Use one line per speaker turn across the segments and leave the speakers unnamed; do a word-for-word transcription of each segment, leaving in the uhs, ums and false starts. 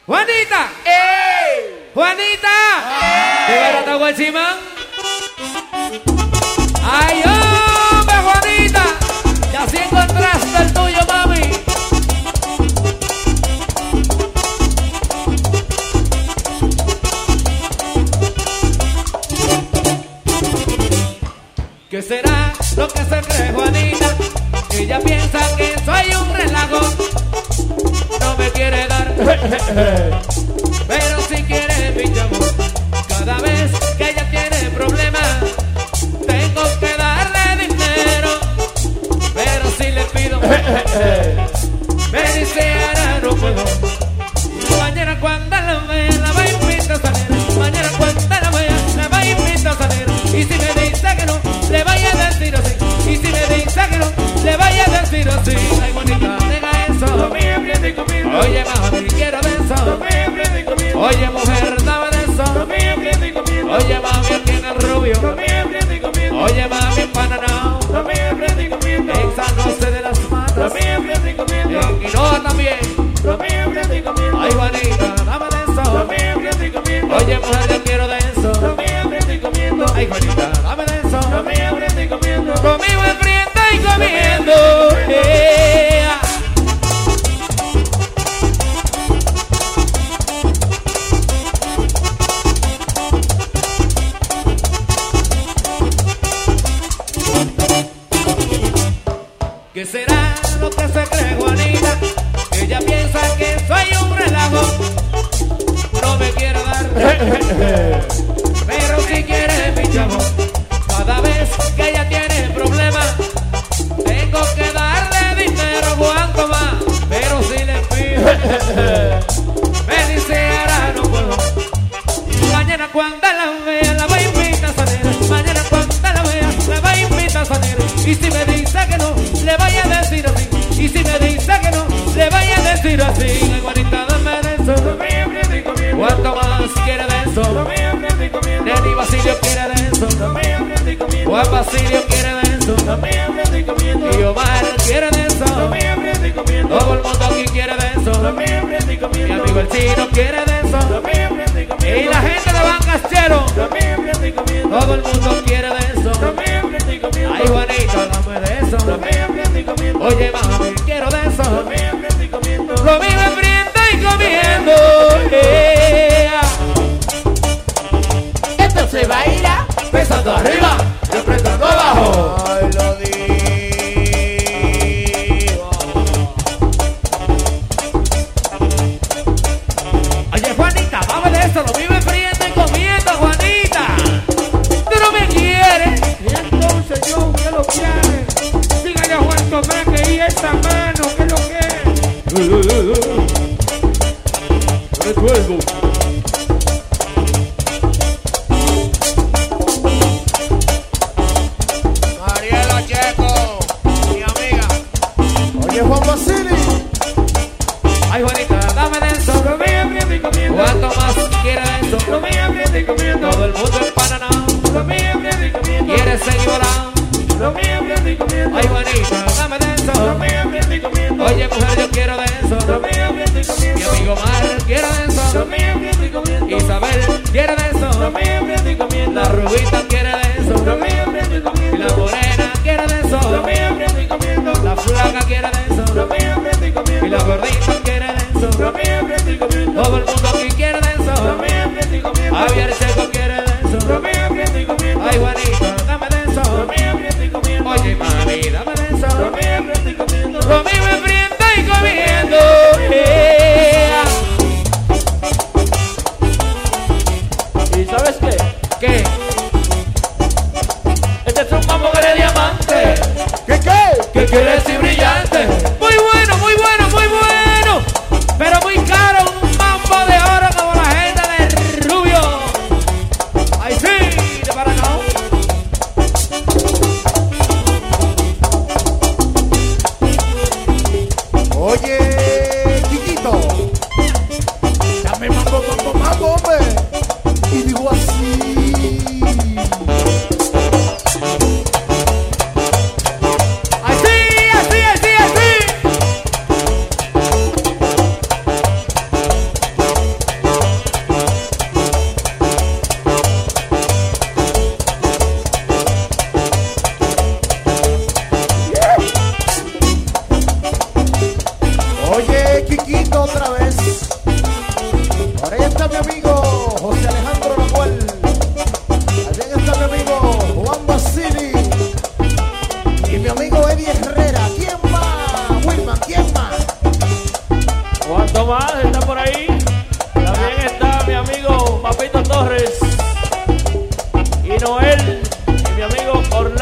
Juanita, ¡ey! Juanita, ¡ey! ¿De Barata Guachimán? ¡Ay, hombre, Juanita! Ya sí encontraste el tuyo, mami. ¿Qué será lo que se cree Juanita? Ella piensa que soy un relajo. No me quiere dar, pero si quiere mi amor. Cada vez que ella tiene problemas, tengo que darle dinero. Pero si le pido, me dice ahora no puedo. Mañana cuando la vea, la va a invitar a salir. Mañana cuando la vea, la va a invitar a salir. Y si me dice que no, le vaya a decir así. Y si me dice que no, le vaya a decir así. Ay, bonita, deja eso. Oye, mami, quiero de eso. Oye, mujer, dame de eso. Oye, mami, aquí en el rubio. Oye, mami, en Panamá. En San José de las Matas. En Quinoa también. Ay, Juanita, dame de eso. Oye, mujer, yo quiero de eso. Ay, Juanita, dame de eso. Conmigo enfriendo y comiendo. Yeah. ¿Qué será lo que se cree Juanita? Ella piensa que soy un relajo. No me quiere dar, pero si quiere mi chavo. Cada vez que ella tiene problemas, tengo que darle dinero. ¿Cuánto más? Pero si le pido, me dice ahora no puedo. Mañana cuando la vea, la voy a invitar a salir. Mañana cuando la vea, la voy a invitar a salir. Y si me dice que no, le vaya a decir así. Y si me dice que no, le vaya a decir así. Ay, Juanita, dame de eso. ¿Cuánto más quiere de eso? Neni Basilio quiere de eso. Juan Basilio quiere de eso. Y Omar quiere de eso. Todo el mundo aquí quiere de eso. Mi amigo el chino quiere de eso. Y la gente de Bancastero. Todo el mundo quiere de eso. Ay, Juanita, dame de eso. Oye, mami, quiero de eso. Lo vivo enfriando y comiendo. Yeah.
Esto se baila
Pesando arriba y apretando abajo.
Ay, lo digo.
Oye, Juanita, vamos de eso. Lo vivo enfriando y comiendo, Juanita. Tú no me quieres.
Y entonces yo, ¿qué lo quiere? Dígale a Juan Tomé que y esta mano, ¿qué lo quiere?
Resuelvo.
Mariela Checo, mi amiga.
Oye, Juan Basilio.
Ay, Juanita, dame de eso.
Lo voy abriendo y comiendo.
¿Cuánto más quiere de eso?
Lo voy abriendo y comiendo.
Todo el mundo en Panamá
Lo voy abriendo y comiendo.
quiere seguir volando.
Lo voy abriendo y comiendo.
Ay, Juanita, dame de
Lo
eso.
voy abriendo y comiendo.
Oye, mujer, yo quiero de
Lo
eso.
voy abriendo y
Mi
comiendo.
amigo Mar quiere de
Lo
eso.
voy abriendo y comiendo.
Isabel quiere de
Lo
eso.
voy abriendo y comiendo.
La Rubita quiere de
Lo
eso.
voy abriendo y
Y
comiendo.
la Morena quiere de
Lo
eso.
voy abriendo y comiendo.
La Flaca quiere de
Lo
eso.
voy abriendo y comiendo.
Y la Gordita quiere de
Lo
eso.
voy abriendo y comiendo.
Todo el mundo aquí quiere de
Lo
eso.
voy abriendo y comiendo.
Javier Checo quiere de
Lo
eso.
voy abriendo y comiendo.
Ay, Juanita, dame de
Lo
eso.
voy abriendo y comiendo.
Oye, mami, dame de
Lo
eso.
voy abriendo y comiendo.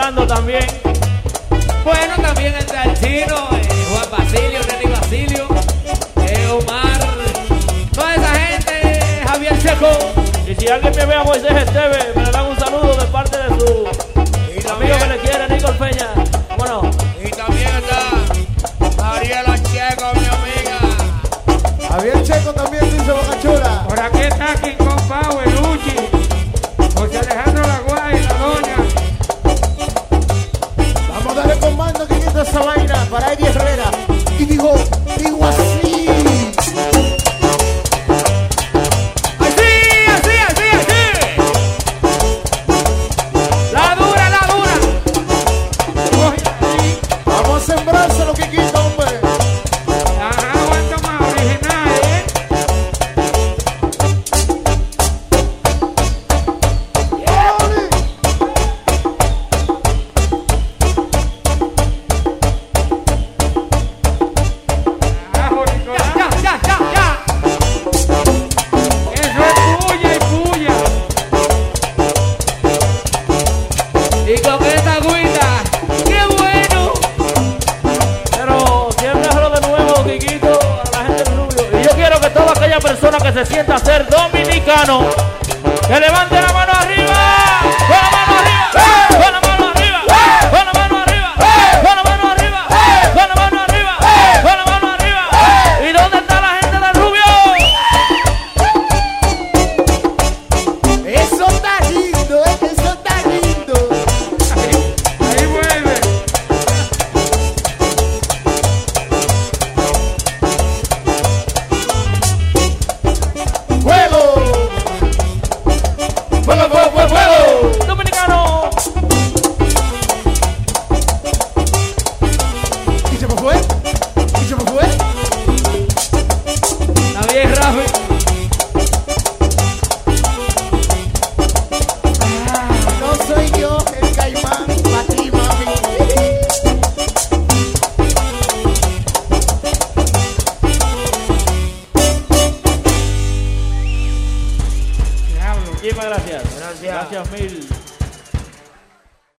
celebrando también.
Bueno, también está el chino, eh, Juan Basilio, René Basilio, eh, Omar, toda esa gente, Javier Checo.
Y si alguien me ve a Moisés Esteve, me le dan un saludo de parte de su
Y
amigo
también,
que le quiere, Nicole Peña. Bueno,
y también está Mariela Checo, mi amiga.
Javier Checo también dice Boca Chula.
Por aquí está King Kong Power, Luchi, José Alejandro Laguay, la doña.
Vamos a darle comando que quita esa vaina para Eddie Herrera. Y digo, digo así.
Así, así, así, así. La dura, la dura.
Coge ahí.
Vamos a sembrarse lo que quita, hombre.
Ajá, aguanta más original, ¿eh? Ajo, Nicolás.
Ya, ya, ya, ya.
Eso es puya y puya.
Y con esta agüita, qué bueno.
pero siempre hablo de nuevo, Quiquito, a la gente del Rubio. Y yo quiero que toda aquella persona que se sienta ser dominicano, que levante la mano arriba. Con la mano arriba. Con la mano arriba. Con la mano arriba. Con la mano arriba. Con la mano arriba. Con la mano arriba. ¿Y dónde está la gente del Rubio?
Eso está lindo, ¿eh? Eso está lindo.
Ahí vuelve.
¡Fuego!
¡Fuego, fuego, fuego, fuego! ¡Dominicano!
¿Y se me fue? ¿Y se me fue?
Está bien, Rafi.
No soy yo el caimán, pa' ti, mami.
Diablo.
Muchísimas gracias.
Gracias.
Gracias mil.